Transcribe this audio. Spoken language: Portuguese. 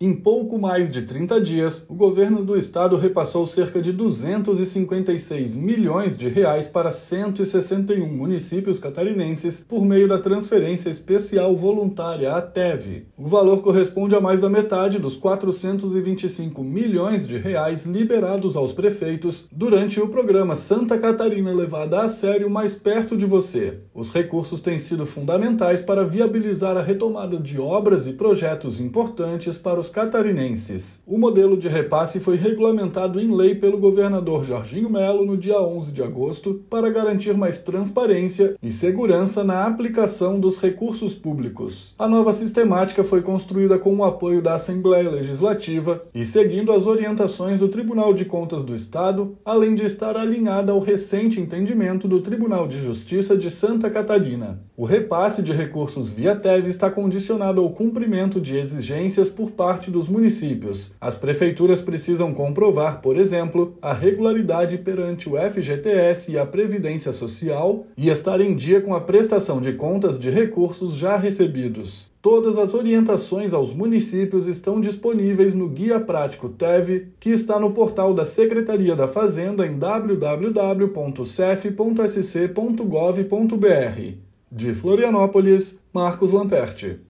Em pouco mais de 30 dias, o governo do estado repassou cerca de 256 milhões de reais para 161 municípios catarinenses por meio da Transferência Especial Voluntária, a TEV. O valor corresponde a mais da metade dos 425 milhões de reais liberados aos prefeitos durante o programa Santa Catarina Levada a Sério Mais Perto de Você. Os recursos têm sido fundamentais para viabilizar a retomada de obras e projetos importantes para os catarinenses. O modelo de repasse foi regulamentado em lei pelo governador Jorginho Melo no dia 11 de agosto para garantir mais transparência e segurança na aplicação dos recursos públicos. A nova sistemática foi construída com o apoio da Assembleia Legislativa e seguindo as orientações do Tribunal de Contas do Estado, além de estar alinhada ao recente entendimento do Tribunal de Justiça de Santa Catarina. O repasse de recursos via TEV está condicionado ao cumprimento de exigências por parte dos municípios. As prefeituras precisam comprovar, por exemplo, a regularidade perante o FGTS e a Previdência Social e estar em dia com a prestação de contas de recursos já recebidos. Todas as orientações aos municípios estão disponíveis no Guia Prático TEV, que está no portal da Secretaria da Fazenda em www.cef.sc.gov.br. De Florianópolis, Marcos Lamperti.